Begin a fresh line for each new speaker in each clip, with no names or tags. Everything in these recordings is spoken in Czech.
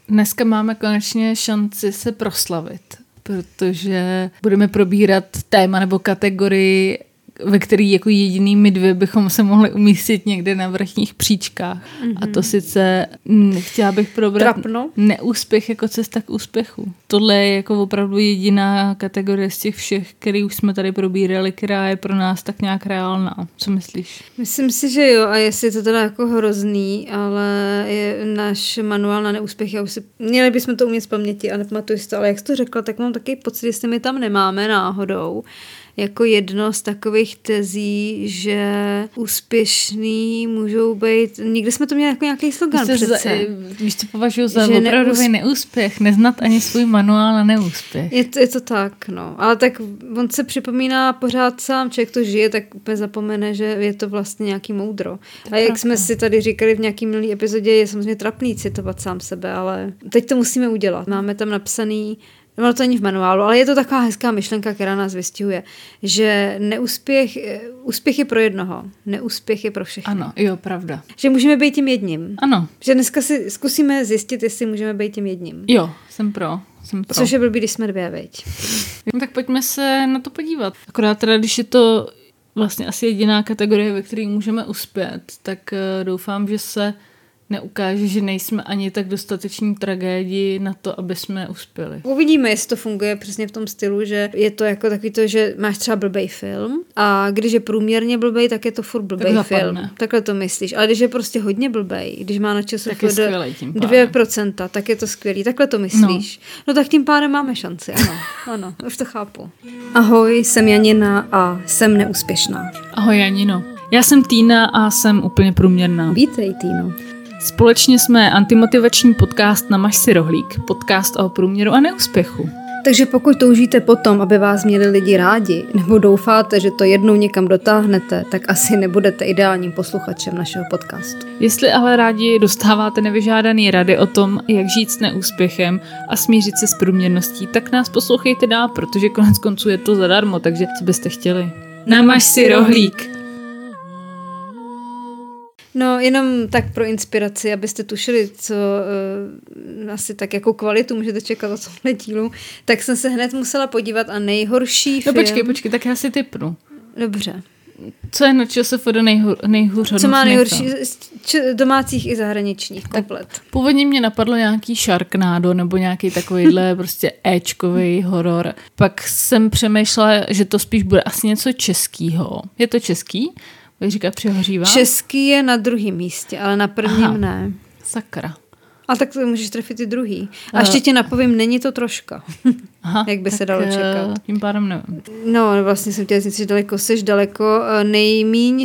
Dneska máme konečně šanci se proslavit, protože budeme probírat téma nebo kategorii, ve který jako jediný my dvě bychom se mohli umístit někde na vrchních příčkách. A to sice chtěla bych probrat neúspěch jako cesta k úspěchu. Tohle je jako opravdu jediná kategorie z těch všech, který už jsme tady probírali, která je pro nás tak nějak reálná. Co myslíš?
Myslím si, že jo, a jestli to teda jako hrozný, ale je náš manuál na neúspěch, měli bychom to umět z paměti a nepamatuji si to, ale jak jsi to řekla, tak mám taky pocit, jestli my tam nemáme náhodou jako jedno z takových tezí, že úspěšný můžou být... Nikdy jsme to měli jako nějaký slogan přece.
Víš, co považuji za opravdový neúspěch? Neznat ani svůj manuál na neúspěch.
Je to tak, no. Ale tak on se připomíná pořád sám, člověk to žije, tak úplně zapomene, že je to vlastně nějaký moudro. A jak jsme si tady říkali v nějaký minulý epizodě, je samozřejmě trapný citovat sám sebe, ale teď to musíme udělat. Máme tam napsaný, no to není v manuálu, ale je to taková hezká myšlenka, která nás vystihuje, že úspěch je pro jednoho, neúspěch je pro všechny.
Ano, jo, pravda.
Že můžeme být tím jedním.
Ano.
Že dneska si zkusíme zjistit, jestli můžeme být tím jedním.
Jo, jsem pro.
Což je blbý, když jsme dvě, veď.
No, tak pojďme se na to podívat. Akorát teda, když je to vlastně asi jediná kategorie, ve které můžeme uspět, tak doufám, že se neukáže, že nejsme ani tak dostateční tragédii na to, aby jsme uspěli.
Uvidíme, jestli to funguje přesně v tom stylu, že je to jako takový to, že máš třeba blbej film a když je průměrně blbej, tak je to furt blbej film. Takhle to myslíš. Ale když je prostě hodně blbej, když má na času 2%, tak je to skvělý. Takhle to myslíš. No tak tím pádem máme šanci, ano, už to chápu. Ahoj, jsem Janina a jsem neúspěšná.
Ahoj Janino. Já jsem Týna a jsem úplně průměrná.
Vítej, Týno.
Společně jsme antimotivační podcast Namaž si rohlík, podcast o průměru a neúspěchu.
Takže pokud toužíte potom, aby vás měli lidi rádi, nebo doufáte, že to jednou někam dotáhnete, tak asi nebudete ideálním posluchačem našeho podcastu.
Jestli ale rádi dostáváte nevyžádané rady o tom, jak žít s neúspěchem a smířit se s průměrností, tak nás poslouchejte dál, protože konec konců je to zadarmo, takže co byste chtěli? Namaž si rohlík.
No, jenom tak pro inspiraci, abyste tušili, co asi tak jakou kvalitu můžete čekat od tohle dílu, tak jsem se hned musela podívat a nejhorší film...
No počkej, tak já si tipnu.
Dobře.
Co je na ČSFD nejhůř?
Co má nejhorší domácích i zahraničních komplet?
Původně mě napadlo nějaký Sharknado nebo nějaký takovýhle prostě éčkový horor. Pak jsem přemýšlela, že to spíš bude asi něco českýho. Je to český? Jak říká Přihořívá?
Český je na druhém místě, ale na prvním ne.
Sakra.
A tak to můžeš trefit i druhý. A ještě ti napovím, není to troška. Jak by se dalo čekat.
Tím pádem nevím.
No, vlastně jsem chtěla říct, že seš daleko. Nejmíň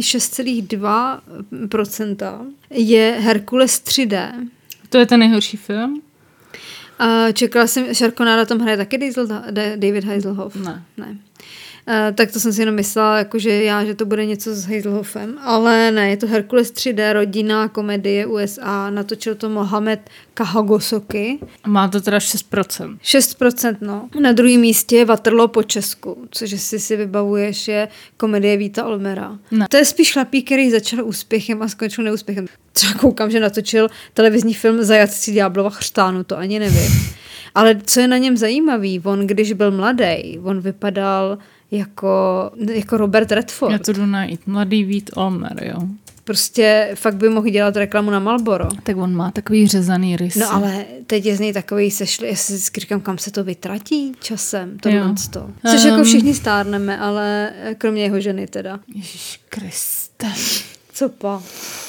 6,2% je Herkules 3D.
To je ten nejhorší film?
Čekala jsem, Sharknado tam hraje taky David Hasselhoff? Ne. Tak to jsem si jenom myslela, jakože že to bude něco s Hasselhoffem, ale ne, je to Herkules 3D, rodinná komedie USA, natočil to Mohamed Kahagosoky.
Má to teda 6%.
6%, no. Na druhém místě je Waterloo po Česku, což si vybavuješ, je komedie Víta Olmera. Ne. To je spíš chlapík, který začal úspěchem a skončil neúspěchem. Třeba koukám, že natočil televizní film Zajatci ďáblova chřtánu, to ani nevím. Ale co je na něm zajímavý, on když byl mladý, on vypadal jako Robert Redford.
Já to jdu najít. Mladý Vít Olmer, jo.
Prostě fakt by mohl dělat reklamu na Marlboro.
Tak on má takový řezaný rysy.
No ale teď je z něj takový sešli, já si říkám, kam se to vytratí časem, tohle. Což jako všichni stárneme, ale kromě jeho ženy teda.
Ježíš Kriste.
Co pa?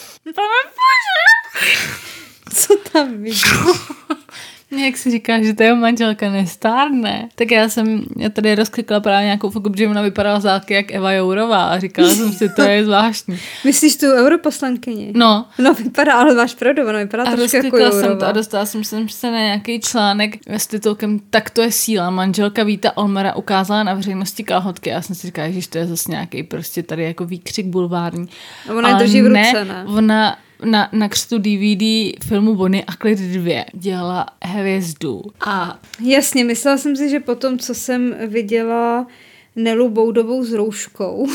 Co tam vidíš?
Jak si říká, že ta jeho manželka nestárne, tak já tady rozklikla právě nějakou fotku, protože ona vypadala zálky jak Eva Jourová a říkala jsem si, to je zvláštní.
Myslíš tu europoslankyni?
No.
No vypadá, ale máš pravdu, ona vypadá trošku jako Jourová.
A dostala jsem se na nějaký článek s titulkem Tak to je síla. Manželka Víta Olmera ukázala na veřejnosti kalhotky a já jsem si říkala, že to je zase nějaký prostě tady jako výkřik bulvární.
A ona je drží v ruce, ne?
Ona na křtu DVD filmu Bonnie a Clyde 2 dělala hvězdu. A
jasně, myslela jsem si, že potom, co jsem viděla Nelu Boudovou s rouškou,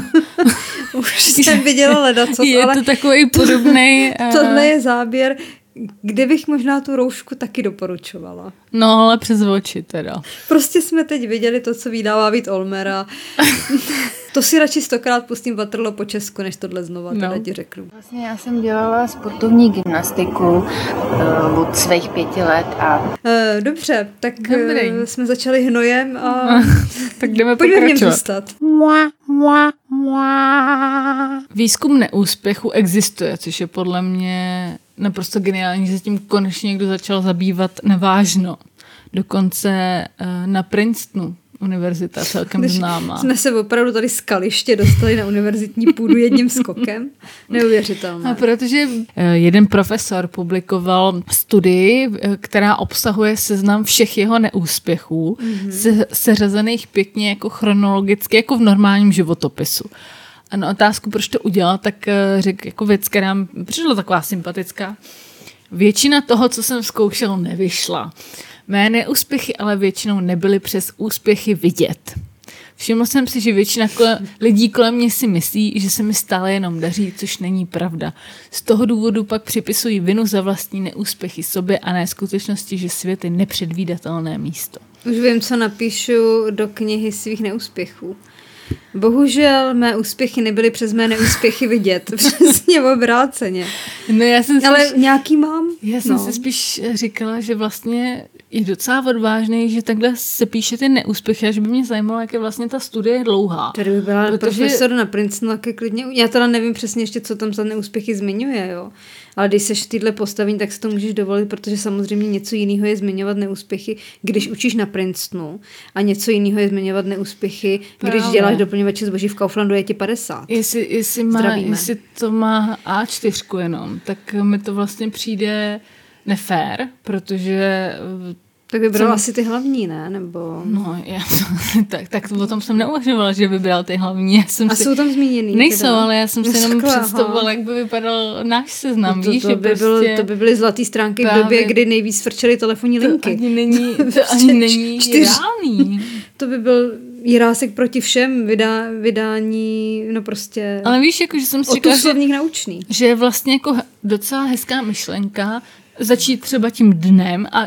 už jsem viděla ledacos,
je to takový podobnej.
Tohle je záběr kde bych možná tu roušku taky doporučovala.
No, ale přes oči teda.
Prostě jsme teď viděli to, co vydává Vít Olmera. To si radši 100krát pustím Waterloo po česku, než tohle znova, teda ti řeknu.
Vlastně já jsem dělala sportovní gymnastiku od svých 5 let a...
Dobře, tak jsme začali hnojem a
tak jdeme
pojďme v něm
pokračovat.
zůstat.
Výzkum neúspěchu existuje, což je podle mě naprosto geniální, že se tím konečně někdo začal zabývat nevážno. Dokonce na Princetonu, univerzita celkem známá.
Jsme se opravdu tady z kaliště dostali na univerzitní půdu jedním skokem. Neuvěřitelné.
A protože jeden profesor publikoval studii, která obsahuje seznam všech jeho neúspěchů, seřazených pěkně jako chronologicky, jako v normálním životopisu. A na otázku, proč to udělal, tak řekl jako věc, která mi přišla taková sympatická. Většina toho, co jsem zkoušel, nevyšla. Mé neúspěchy ale většinou nebyly přes úspěchy vidět. Všiml jsem si, že většina lidí kolem mě si myslí, že se mi stále jenom daří, což není pravda. Z toho důvodu pak připisují vinu za vlastní neúspěchy sobě a ne skutečnosti, že svět je nepředvídatelné místo.
Už vím, co napíšu do knihy svých neúspěchů. Bohužel mé úspěchy nebyly přes mé neúspěchy vidět. Přesně obráceně.
No
ale nějaký mám.
Já jsem si spíš říkala, že vlastně je docela odvážný, že takhle se píše ty neúspěchy, a že by mě zajímalo, jak je vlastně ta studie dlouhá.
Tady by byla profesor na Princetonu, jak klidně. Já teda nevím přesně ještě, co tam za neúspěchy zmiňuje, jo. Ale když seš v téhle postavení, tak si to můžeš dovolit, protože samozřejmě něco jiného je zmiňovat neúspěchy, když učíš na Princetonu, a něco jiného je zmiňovat neúspěchy, když děláš doplňovače zboží v Kauflandu, je ti 50.
Jestli to má A4 jenom, tak mi to vlastně přijde nefér, protože...
Tak vybral asi ty hlavní, ne? Nebo...
No, tak o tom jsem neuvažovala, že vybral ty hlavní.
Jsou tam zmíněný?
Nejsou, teda. Ale já jsem si jenom představovala, jak by vypadal náš seznam.
To by byly zlatý stránky v době, kdy nejvíc frčely telefonní linky.
To ani není reálný.
To by byl Jirásek proti všem vydání, no prostě...
Ale víš, jako, že jsem si říkala, že je vlastně jako docela hezká myšlenka začít třeba tím dnem a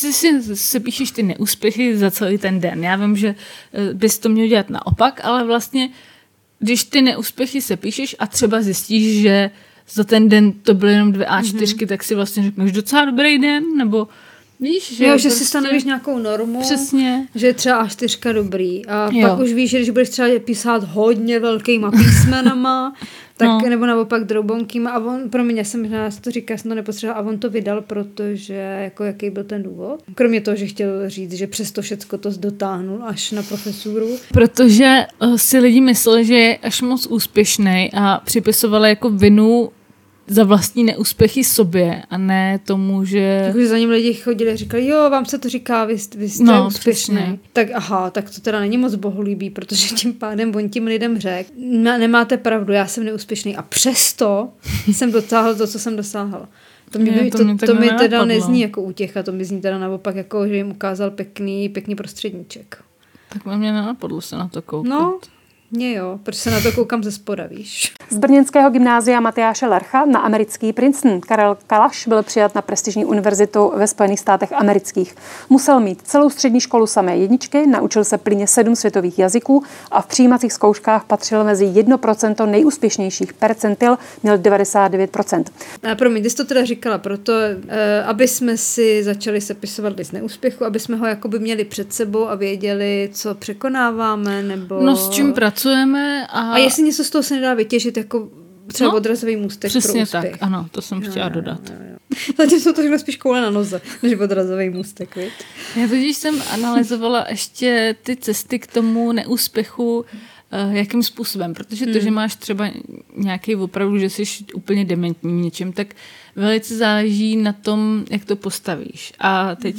si píšeš ty neúspěchy za celý ten den. Já vím, že bys to měl dělat naopak, ale vlastně, když ty neúspěchy se píšeš a třeba zjistíš, že za ten den to byly jenom 2 A4, tak si vlastně řekneš docela dobrý den, nebo víš, že...
Jo, že si stanovíš nějakou normu,
přesně.
Že je třeba A4 dobrý a pak už víš, že když budeš třeba písat hodně velkýma písmenama, tak nebo naopak drobounkýma a on, promiň, já jsem to říkala, jsem to nepotřebovala a on to vydal, protože jako jaký byl ten důvod? Kromě toho, že chtěl říct, že přesto všecko to dotáhnul až na profesuru.
Protože si lidi mysleli, že je až moc úspěšný a připisovali jako vinu za vlastní neúspěchy sobě a ne tomu, že...
Takže za ním lidi chodili a říkali, jo, vám se to říká, vy jste úspěšný. Přesně. Tak tak to teda není moc bohulíbý, protože tím pádem on tím lidem řekl, nemáte pravdu, já jsem neúspěšný a přesto jsem dosáhl to, co jsem dosáhl. To mi teda nezní jako útěcha, to mi zní teda naopak, jako, že jim ukázal pěkný prostředníček.
Tak mě nenapadlo se na to koukat.
No, jo, protože se na to koukám ze spoda, víš.
Z brněnského gymnázia Matyáše Lercha na americký Princeton Karel Kalaš byl přijat na prestižní univerzitu ve Spojených státech amerických. Musel mít celou střední školu samé jedničky, naučil se plynně 7 světových jazyků a v přijímacích zkouškách patřil mezi 1% nejúspěšnějších percentil, měl 99%.
Promiň, ty jsi to teda říkala proto, aby jsme si začali sepisovat list neúspěchu, aby jsme ho jakoby měli před sebou a věděli, co překonáváme, nebo...
No s čím pracujeme
a jestli něco z toho se nedá vytěžit jako třeba odrazový můstek pro úspěch.
Přesně tak, ano, to jsem chtěla dodat.
Zatím jsou to všechno spíš koule na noze, než odrazový můstek, víš?
Já totiž jsem analyzovala ještě ty cesty k tomu neúspěchu, jakým způsobem, protože to, že máš třeba nějaký opravdu, že jsi úplně dementní v něčem, tak velice záleží na tom, jak to postavíš. A teď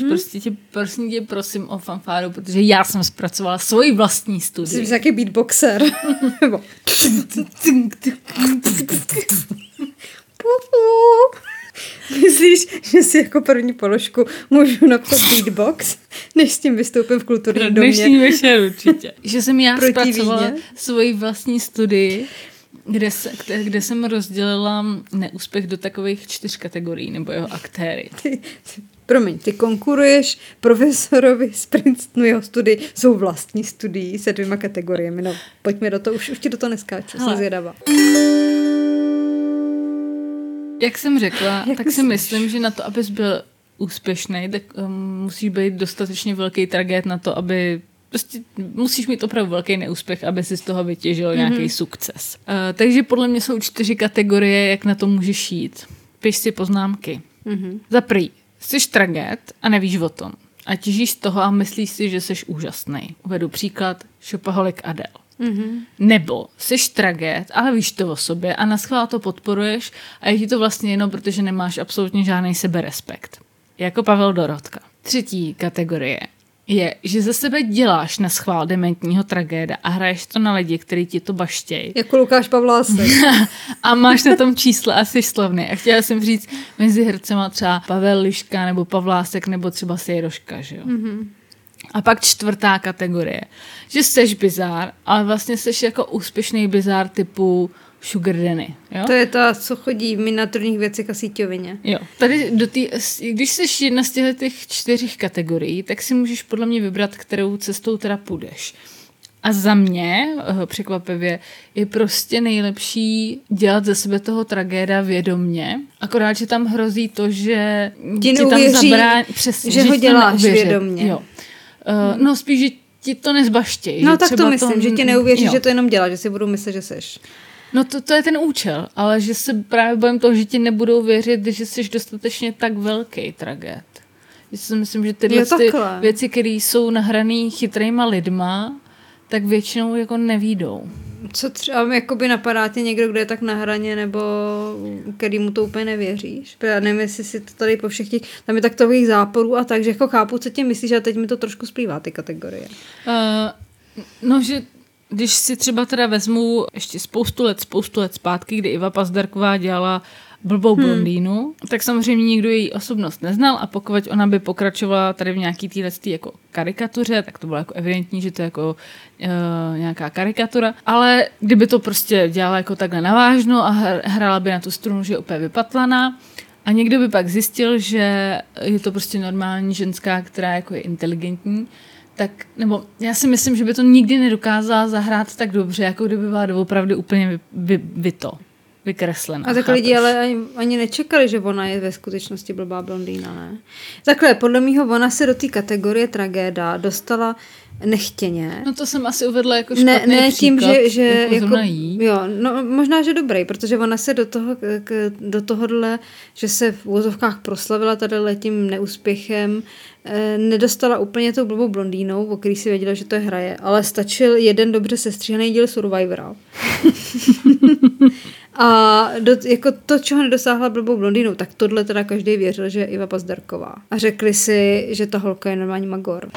prosím o fanfáru, protože já jsem zpracovala svoji vlastní studii.
Jsi jaký beatboxer. Myslíš, že si jako první položku můžu napsat beatbox, než s tím vystoupím v kulturním domě?
Dnešní večer určitě. Že jsem já zpracovala svoji vlastní studii, kde jsem rozdělila neúspěch do takových 4 kategorií, nebo jeho aktéry.
Promiň, ty konkuruješ profesorovi z Princetonu, jeho studii jsou vlastní studií se 2 kategoriemi. No, pojďme do toho, už ti do toho neskáču, jsem zvědavá.
Jak jsem řekla, tak si myslím, že na to, abys byl úspěšný, tak musí být dostatečně velký target na to, aby prostě musíš mít opravdu velký neúspěch, aby si z toho vytěžil nějaký sukces. Takže podle mě jsou 4 kategorie, jak na to můžeš jít. Piš si poznámky. Za prvý, jsi traget a nevíš o tom. A těžíš z toho a myslíš si, že jsi úžasný. Uvedu příklad, shopaholic Adele. Nebo jsi traget, ale víš to o sobě a naschvál to podporuješ a je ti to vlastně jenom, protože nemáš absolutně žádný seberespekt. Jako Pavel Dorotka. 3. kategorie je, že ze sebe děláš na schvál dementního tragéda a hraješ to na lidi, který ti to baštějí.
Jako Lukáš Pavlásek.
A máš na tom čísla a jsi slavný. A chtěla jsem říct mezi hercema třeba Pavel Liška nebo Pavlásek nebo třeba Sejroška, že jo? A pak 4. kategorie, že seš bizár, ale vlastně seš jako úspěšný bizár typu Sugar Danny. Jo?
To je ta, co chodí v miniaturních věcech a síťovině.
Jo. Tady když jsi jedna z těch 4 kategorií, tak si můžeš podle mě vybrat, kterou cestou teda půjdeš. A za mě, překvapivě, je prostě nejlepší dělat ze sebe toho tragéda vědomně. Akorát, že tam hrozí to, že
ti tam zabrání,
že
ho děláš vědomně.
Jo. No spíš, že ti to nezbaštěj.
No tak to myslím, že ti neuvěří, že to jenom dělá, že si budou myslet, že seš.
No to je ten účel, ale že se právě bojím toho, že ti nebudou věřit, že jsi dostatečně tak velký tragéd. Já si myslím, že tyhle ty věci, které jsou nahraný chytrýma lidma, tak většinou jako nevídou.
Co třeba jakoby napadá tě někdo, kdo je tak na hraně, nebo který mu to úplně nevěříš? Já nevím, jestli si to tady po všech těch, tam je tak takových záporů a tak, že jako chápu, co tě myslíš, a teď mi to trošku splývá, ty kategorie.
No, že když si třeba teda vezmu ještě spoustu let zpátky, kdy Iva Pazdarková dělala Blbou blondýnu, tak samozřejmě nikdo její osobnost neznal a pokud ona by pokračovala tady v nějaký této jako karikatuře, tak to bylo jako evidentní, že to je jako nějaká karikatura, ale kdyby to prostě dělala jako takhle navážno a hrála by na tu strunu, že je úplně vypatlaná a někdo by pak zjistil, že je to prostě normální ženská, která jako je inteligentní, tak, nebo já si myslím, že by to nikdy nedokázala zahrát tak dobře, jako kdyby byla doopravdy úplně vykreslená.
A tak lidi ale ani nečekali, že ona je ve skutečnosti blbá blondýna, ne? Takhle, podle mýho ona se do té kategorie tragéda dostala nechtěně.
No to jsem asi uvedla jako špatný
ne tím,
příklad,
že jako jo, no možná, že dobrý, protože ona se do tohohle, že se v úvozovkách proslavila tady tím neúspěchem, nedostala úplně tou blbou blondýnou, o který si věděla, že to je hraje, ale stačil jeden dobře sestříhaný díl Survivora. A jako to, čeho nedosáhla blbou blondýnou, tak tohle teda každý věřil, že je Iva Pazdarková. A řekli si, že ta holka je normální magor.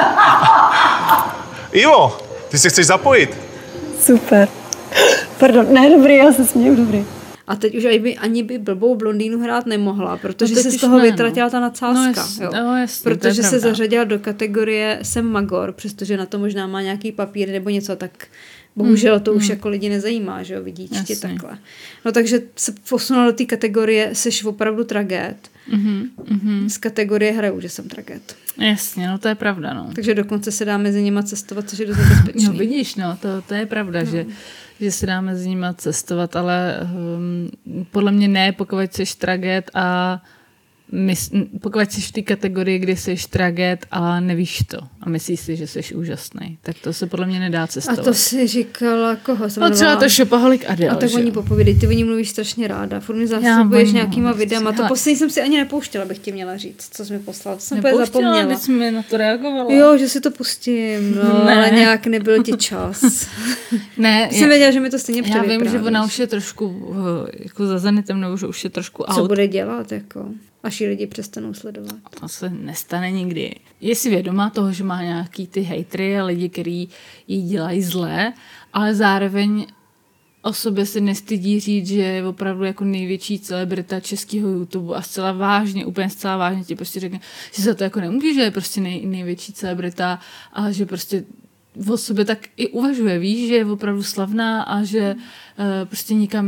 Ivo, ty se chceš zapojit?
Super. Pardon, ne, dobrý, já se směju, dobrý.
A teď už ani by blbou blondýnu hrát nemohla, protože se z toho vytratila ta nadsázka.
Jasně,
protože se zařadila do kategorie jsem magor, přestože na to možná má nějaký papír nebo něco, tak bohužel to už jako lidi nezajímá, že jo, vidí ti takhle. No takže se posunula do té kategorie seš opravdu tragéd. Z kategorie hraju, že jsem tragéd.
Jasně, no to je pravda, no.
Takže dokonce se dá mezi nima cestovat, což je dost bezpečný.
No vidíš, no, to je pravda, že se dá mezi nima cestovat, ale podle mě ne, pokud jsi tragéd a pokud jsi v té kategorii, kdy jsi tragéd a nevíš to a myslíš si, že jsi úžasný, tak to se podle mě nedá cestovat.
A to si říkala koho?
No třeba to shopaholic Adele.
A tak oni popovědej, ty o ní mluvíš strašně ráda, furt mi zásobuješ nějakýma videama. To poslední jsem si ani nepouštěla, bych ti měla říct, co jsi mi poslal. To jsem úplně zapomněla.
Teď jsi mi na to reagovala.
Jo, že si to pustím, no, ne. Ale nějak nebyl ti čas.
Ne.
Jsem věděla, že mi to stejně
převyprávíš. Já vím, že ona už je trošku jako za zenitem, nebo že už je trošku out.
Co bude dělat, jako? Až ji lidi přestanou sledovat.
To se nestane nikdy. Je si vědomá toho, že má nějaký ty hejtry a lidi, kteří jí dělají zlé, ale zároveň o sobě se nestydí říct, že je opravdu jako největší celebrita českého YouTube a zcela vážně, úplně zcela vážně ti prostě řekne, že za to jako nemůže, že je prostě největší celebrita, ale že prostě o sobě tak i uvažuje, víš, že je opravdu slavná a že prostě nikam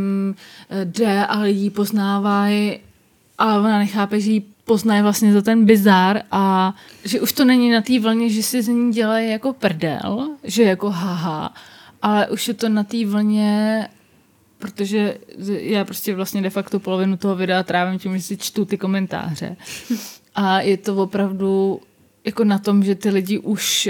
jde a lidi poznávají, ale ona nechápe, že ji poznaje vlastně za ten bizár a že už to není na té vlně, že si z ní dělají jako prdel, že jako haha, ale už je to na té vlně, protože já prostě vlastně de facto polovinu toho videa trávím tím, že si čtu ty komentáře. A je to opravdu jako na tom, že ty lidi už,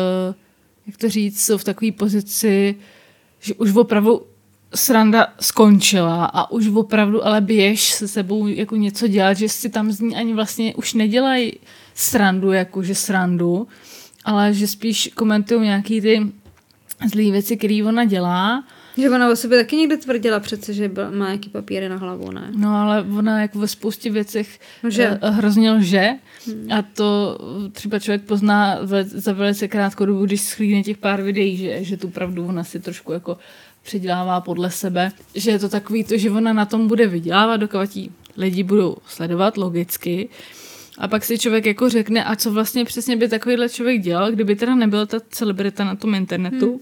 jak to říct, jsou v takové pozici, že už opravdu sranda skončila a už opravdu ale běž se sebou jako něco dělat, že si tam z ní ani vlastně už nedělají srandu, jakože srandu, ale že spíš komentují nějaký ty zlý věci, které ona dělá.
Že ona o sobě taky někde tvrdila přece, že má nějaký papíry na hlavu, ne?
No ale ona jako ve spoustě věcech hrozně lže a to třeba člověk pozná za velice krátkou dobu, když schlídne těch pár videí, že tu pravdu ona si trošku jako předělává podle sebe, že je to takový to, že ona na tom bude vydělávat, dokud jí lidi budou sledovat logicky a pak si člověk jako řekne, a co vlastně přesně by takovýhle člověk dělal, kdyby teda nebyla ta celebrita na tom internetu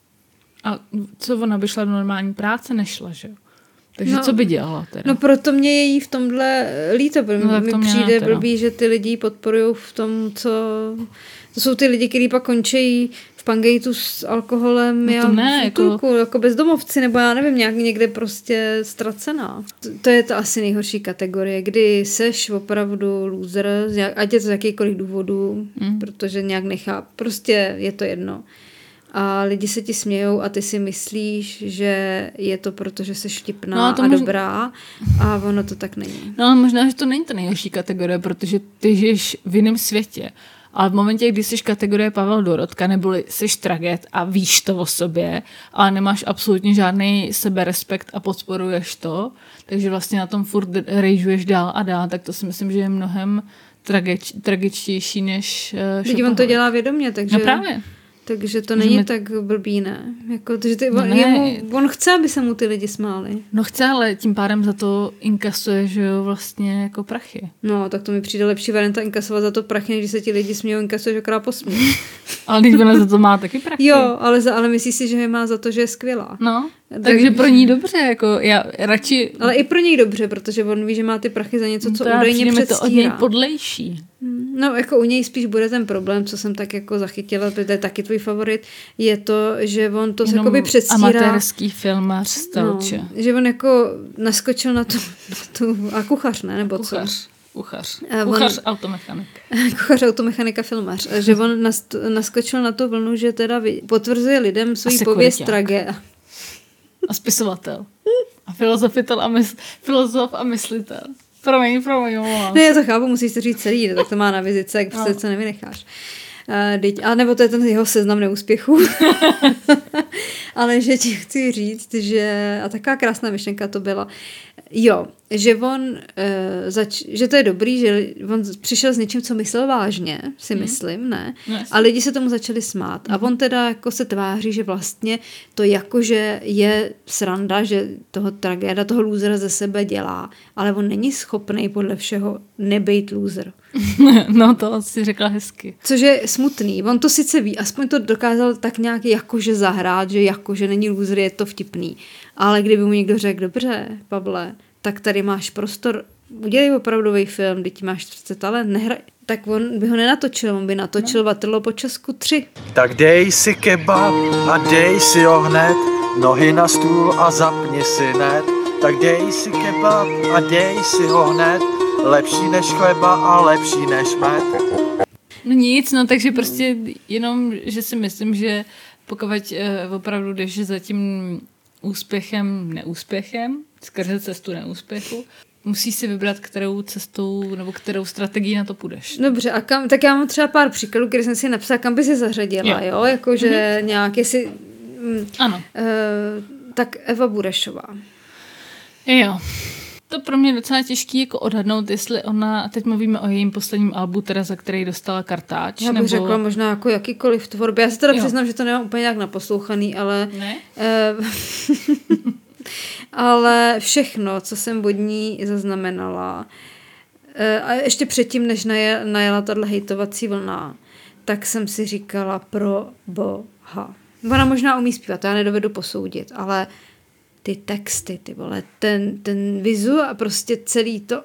a co ona by šla do normální práce, nešla, že jo? Takže co by dělala teda? No
proto mě je jí v tomhle líto, protože mi přijde blbý, že ty lidi podporují v tom, co... To jsou ty lidi, kteří pak končí v pangejtu s alkoholem jako bezdomovci, nebo já nevím, nějak někde prostě ztracená. To je to asi nejhorší kategorie, kdy seš opravdu loser, ať je to z jakýkoliv důvodů, protože nějak prostě je to jedno. A lidi se ti smějou a ty si myslíš, že je to proto, že jsi vtipná a dobrá a ono to tak není.
No ale možná, že to není ta nejhorší kategorie, protože ty žiješ v jiném světě. Ale v momentě, kdy jsi kategorie Pavel Dorotka, neboli jsi traget a víš to o sobě, ale nemáš absolutně žádný seberespekt a podporuješ to, takže vlastně na tom furt rejžuješ dál a dál, tak to si myslím, že je mnohem tragičtější než
Teď on to dělá vědomě, takže...
No právě.
Takže to není tak blbý, ne? Jako, on chce, aby se mu ty lidi smáli.
No chce, ale tím pádem za to inkasuje, že jo, vlastně jako prachy.
No, tak to mi přijde lepší varianta inkasovat za to prachy, než když se ti lidi smějou, inkasuješ akorát posměch.
Ale když ona za to má taky prachy.
Jo, ale myslíš si, že je má za to, že je skvělá.
No, takže pro ní dobře, jako já radši...
Ale i pro něj dobře, protože on ví, že má ty prachy za něco, co údajně předstírá.
To od něj podlejší.
No, jako u něj spíš bude ten problém, co jsem tak jako zachytila, protože to je taky tvůj favorit, je to, že on to jakoby předstírá.
Amatérský filmař stelče.
No, že on jako naskočil na tu a kuchař, ne? Nebo
kuchař. Kuchař automechanik.
Kuchař automechanika filmař. Že on naskočil na tu vlnu, že teda potvrzuje lidem svůj pověst tragé.
A spisovatel. A filozof a myslitel. Promiň.
Ne, já to chápu, musíš to říct celý, tak to má na vizice, jak prostě co nevynecháš. A nebo to je ten jeho seznam neúspěchů. Ale že ti chci říct, že, a taková krásná myšlenka to byla, jo, že on, že to je dobrý, že on přišel s něčím, co myslel vážně, si myslím, ne? A lidi se tomu začali smát. A on teda jako se tváří, že vlastně to jakože je sranda, že toho tragéda, toho lůzera ze sebe dělá, ale on není schopný podle všeho nebejt lůzer.
No to si řekla hezky.
Což je smutný. On to sice ví, aspoň to dokázal tak nějak jakože zahrát, že jakože není lůzer, je to vtipný. Ale kdyby mu někdo řekl, dobře, Pavle, tak tady máš prostor, udělej opravdový film, teď máš 30 talent, tak on by ho nenatočil, on by natočil Vatrlo po Česku 3.
Tak dej si kebab a dej si ho hned, nohy na stůl a zapni si net. Tak dej si kebab a dej si ho hned, lepší než chleba a lepší než med.
No nic, no takže prostě jenom, že si myslím, že pokud opravdu jdeš za tím neúspěchem, skrze cestu neúspěchu, musíš si vybrat, kterou cestou nebo kterou strategii na to půjdeš.
Dobře, a kam, tak já mám třeba pár příkladů, které jsem si napsala, kam by si zařadila, jo? Jakože nějak, jestli...
Ano.
Tak Eva Burešová.
Jo. To pro mě je docela těžký jako odhadnout, jestli ona, teď mluvíme o jejím posledním albu, teda za který dostala kartáč.
Já bych řekla možná jako jakýkoliv tvorbě. Já se teda přiznám, že to nemám úplně nějak naposlouchaný, ale...
Ne?
Ale všechno, co jsem od ní zaznamenala, a ještě předtím, než najela tato hejtovací vlna, tak jsem si říkala, pro Ona možná umí zpívat, to já nedovedu posoudit, ale ty texty, ty vole, ten vizu a prostě celý to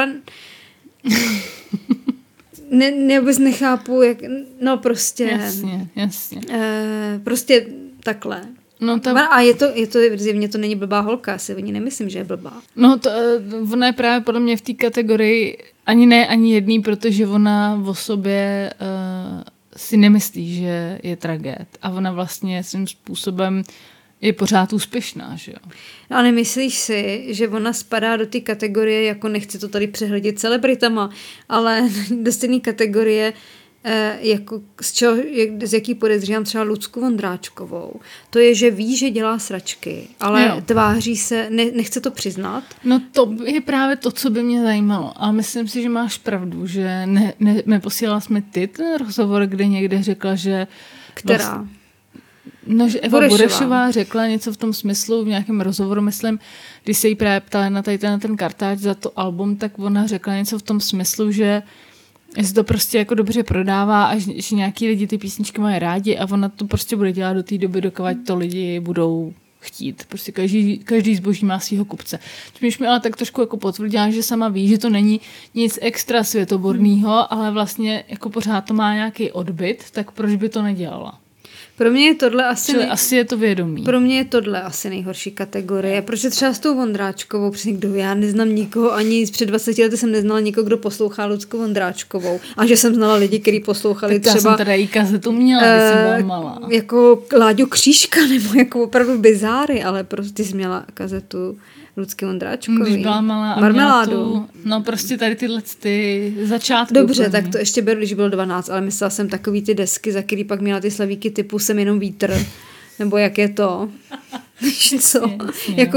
vůbec nechápu, jak, no prostě.
Jasně.
Prostě takhle.
No
a je to zjevně to není blbá holka, si o ní nemyslím, že je blbá.
No ona je právě podle mě v té kategorii ani jedný, protože ona o sobě si nemyslí, že je tragéd. A ona vlastně svým způsobem je pořád úspěšná, že jo?
No a nemyslíš si, že ona spadá do té kategorie, jako nechci to tady přehledit celebritama, ale do stejné kategorie, jako z jaký podezřívám třeba Lucku Vondráčkovou. To je, že ví, že dělá sračky, ale tváří se, nechce to přiznat.
No to je právě to, co by mě zajímalo. A myslím si, že máš pravdu, že neposílala jsme ten rozhovor, kde někde řekla, že...
Která?
No, že Eva Burešová řekla něco v tom smyslu, v nějakém rozhovoru, myslím, když se jí právě ptala na ten kartáč za to album, tak ona řekla něco v tom smyslu, že se to prostě jako dobře prodává a že nějaký lidi ty písničky mají rádi a ona to prostě bude dělat do té doby, dokud to lidi budou chtít. Prostě každý zboží má svýho kupce. Čímž mi ale tak trošku jako potvrdila, že sama ví, že to není nic extra světoborného, ale vlastně jako pořád to má nějaký odbyt, tak proč by to nedělala?
Pro mě je tohle
asi je to vědomí.
Pro mě je tohle asi nejhorší kategorie, protože třeba s tou Vondráčkovou, přesně já neznám nikoho, ani před 20 lety jsem neznala nikoho, kdo poslouchá Lucku Vondráčkovou. A že jsem znala lidi, kteří poslouchali
tak
třeba...
Já jsem teda jí kazetu měla, když jsem byla malá.
Jako Láďu Křížka, nebo jako opravdu bizáry, ale prostě jsi měla kazetu Lucky Vondráčkový.
Když byla malá a
Marmeládu.
No prostě tady tyhle ty začátky.
Dobře, tak to ještě beru, když bylo 12, ale myslela jsem takový ty desky, za který pak měla ty slavíky typu Jsem jenom vítr. Nebo jak je to? Co? Jasně. Jako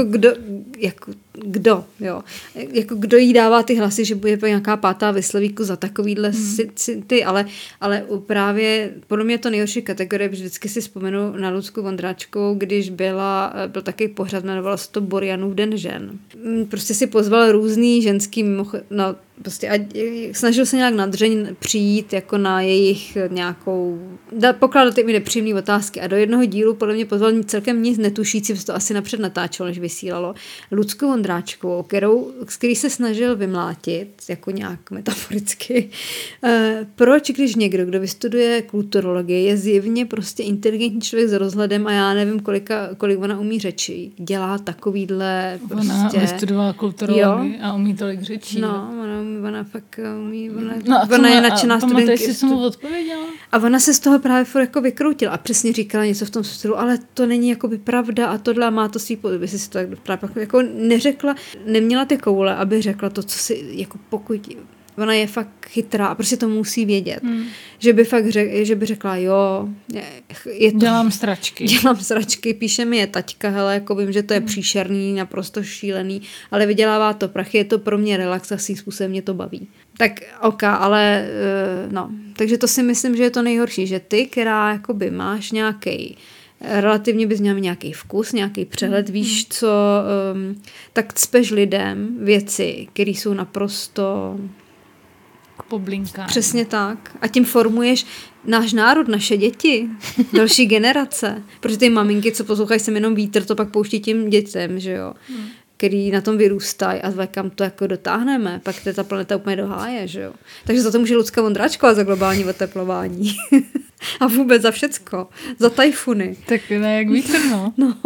kdo, jo. Jako kdo jí dává ty hlasy, že bude nějaká pátá ve Slavíku za takovýhle ty, ale právě podle mě to nejhorší kategorie, vždycky si vzpomenu na Lucku Vondráčkovou, když byl takový pořad, jmenoval se to Borianův den žen. Prostě si pozval různý ženský prostě a snažil se nějak nadřeň přijít jako na jejich nějakou, pokládat mi nepříjemné otázky a do jednoho dílu podle mě pozval celkem nic netušící, protože to asi napřed natáčelo, než vysílalo, Lucku Vondráčkovou, s který se snažil vymlátit, jako nějak metaforicky, proč, když někdo, kdo vystuduje kulturologii, je zjevně prostě inteligentní člověk s rozhledem a já nevím, kolik ona umí řečí, dělá takovýhle prostě...
Ona vystudovala kulturologii a umí tolik řečí.
No, ona fakt umí, ona je nadšená studentka.
Jestli jsem mu odpověděla.
A ona se z toho právě jako vykrutila a přesně říkala něco v tom stylu, ale to není jakoby pravda a tohle má to svý podoby, si to právě jako neřekla, neměla ty koule, aby řekla to, co si, jako pokud, ona je fakt chytrá a prostě to musí vědět. Že by fakt že by řekla, jo, je to,
dělám sračky,
píše mi je taťka, hele, jako vím, že to je příšerný, naprosto šílený, ale vydělává to prachy, je to pro mě relax a svým způsobem mě to baví. Tak ok, ale no, takže to si myslím, že je to nejhorší, že ty, která jakoby máš nějaký relativně bys měl nějaký vkus, nějaký přehled, víš co, tak cpeš lidem věci, které jsou naprosto
poblinkání.
Přesně tak. A tím formuješ náš národ, naše děti, další generace. Protože ty maminky, co poslouchají Jsem jenom vítr, to pak pouští tím dětem, že jo, který na tom vyrůstají a kam to jako dotáhneme, pak ta planeta úplně do háje, že jo. Takže za to může Lucka Vondráčková za globální oteplování. A vůbec za všecko. Za tajfuny.
Tak ne, jak vítr, no.
No.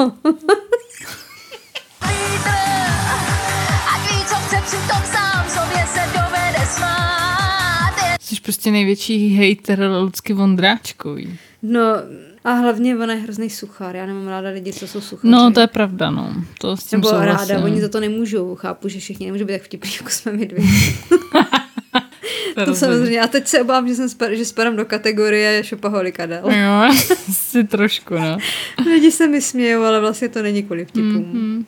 Jsi prostě největší hejter Lucky Vondráčkový.
No a hlavně ona je hrozný suchár. Já nemám ráda lidi, co jsou suchaři.
No to je pravda, no. To s tím
nebo
souhlasím.
Ráda, oni za to nemůžou. Chápu, že všichni nemůžou být tak vtipný, jako jsme my dvě. To samozřejmě. A teď se obávám, že spadám do kategorie šopaholika del.
Jo, si trošku, no.
Lidi se mi smějou, ale vlastně to není kvůli vtipům.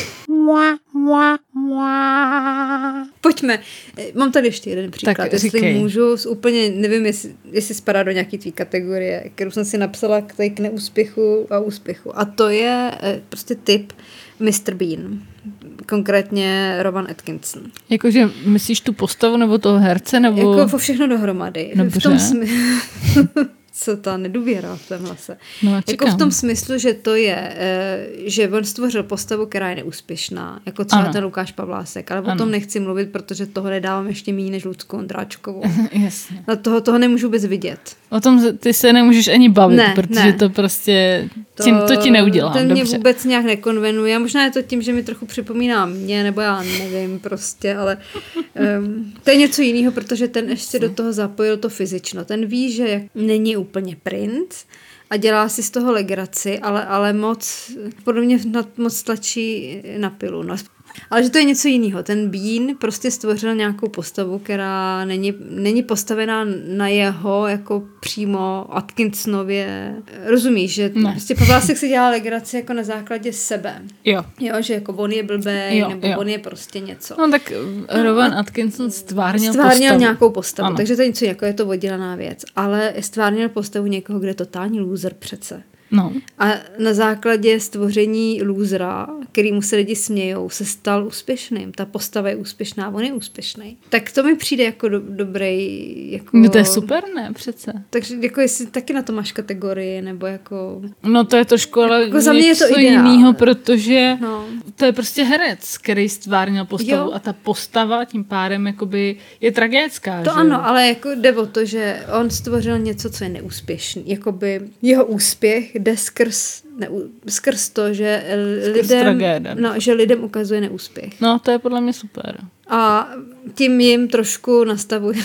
Pojďme. Mám tady ještě jeden příklad.
Tak
jestli
říkej.
můžu, úplně nevím, jestli spadá do nějaký tvý kategorie, kterou jsem si napsala k neúspěchu a úspěchu. A to je prostě tip Mr. Bean. Konkrétně Rowan Atkinson.
Jakože myslíš tu postavu nebo toho herce? Nebo...
Jako všechno dohromady.
Dobře.
V tom co ta nedůvěra v tomhle se.
No,
jako v tom smyslu, že to je, že on stvořil postavu, která je neúspěšná, jako třeba ten Lukáš Pavlásek, ale o tom nechci mluvit, protože toho nedávám ještě méně než Lucku Ondráčkovou.
Jasně.
Na toho nemůžu vůbec vidět.
O tom ty se nemůžeš ani bavit, protože to prostě to ti neudělá.
Ten mě vůbec nějak nekonvenuje. Možná je to tím, že mi trochu připomíná mě, nebo já nevím prostě, ale to je něco jiného, protože ten ještě do toho zapojil to fyzično. Ten ví, že není úplně princ a dělá si z toho legraci, ale moc, podle mě moc tlačí na pilu. No. Ale že to je něco jiného. Ten Bean prostě stvořil nějakou postavu, která není postavená na jeho jako přímo Atkinsonově. Rozumíš, že prostě Pavlásek si dělá legraci jako na základě sebe. Jo, že jako on je blbej, nebo on je prostě něco.
No tak Rowan Atkinson stvárnil
nějakou postavu, ano. Takže to je něco jako je to oddělaná věc. Ale stvárnil postavu někoho, kde je totální loser přece.
No.
A na základě stvoření lůzra, kterýmu se lidi smějou, se stal úspěšným. Ta postava je úspěšná, on je úspěšný. Tak to mi přijde jako dobrý. Jako...
No to je super, ne? Přece.
Takže jako jestli taky na to máš kategorii, nebo jako...
No to je trošku, ale
jako za mě je to
jinýho, protože to je prostě herec, který stvárnil postavu a ta postava tím pádem jakoby je tragická.
To
že?
Ano, ale jako jde o to, že on stvořil něco, co je neúspěšný. Jakoby jeho úspěch jde skrz to, že lidem ukazuje neúspěch.
No, to je podle mě super.
A tím jim trošku nastavuje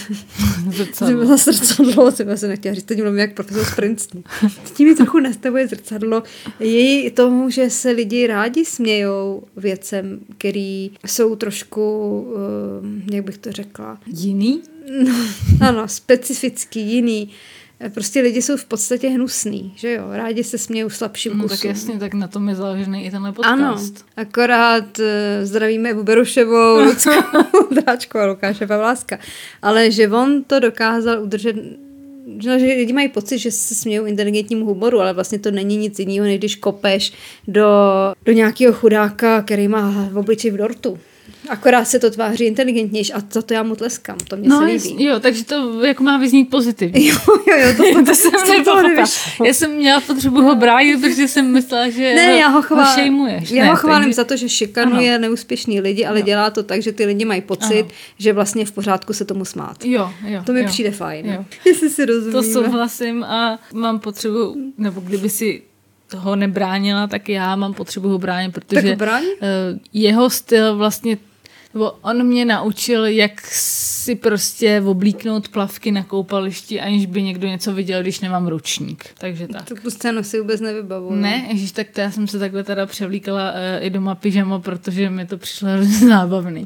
zrcadlo, jsem se nechtěla říct, teď mluvím jak profesor z Princetonu. Tím jim trochu nastavuje zrcadlo její tomu, že se lidi rádi smějou věcem, který jsou trošku, jak bych to řekla?
Jiný?
No, ano, specifický, jiný. Prostě lidi jsou v podstatě hnusný, že jo? Rádi se smějou slabším kusům.
Tak jasně, tak na tom je založený i tenhle podcast.
Ano, akorát zdravíme Evu Beruševou, Lucku Ondráčkovou a Lukáše Pavláska. Ale že on to dokázal udržet, že lidi mají pocit, že se smějou inteligentnímu humoru, ale vlastně to není nic jiného, než když kopeš do nějakého chudáka, který má v obličeji v dortu. Akorát se to tváří inteligentnější a za to já mu tleskám, to mě se líbí.
Jo, takže to jako má vyznít pozitivně.
Jo, to jsem nepochopila.
Já jsem měla potřebu ho bránit, protože jsem myslela, že ho šejmuješ.
Já ho chválím za to, že šikanuje neúspěšný lidi, ale dělá to tak, že ty lidi mají pocit, že vlastně v pořádku se tomu smát.
Jo.
To mi přijde fajn. Jestli si rozumíme.
To souhlasím a mám potřebu, nebo kdyby si toho nebránila, tak já mám potřebu ho bránit, protože jeho styl vlastně, nebo on mě naučil, jak si prostě oblíknout plavky na koupališti, aniž by někdo něco viděl, když nemám ručník. Takže tak.
Tu scénu si vůbec nevybavuju.
Ne, ježiš, tak já jsem se takhle teda převlíkala i doma pyžamo, protože mi to přišlo hrozně zábavný.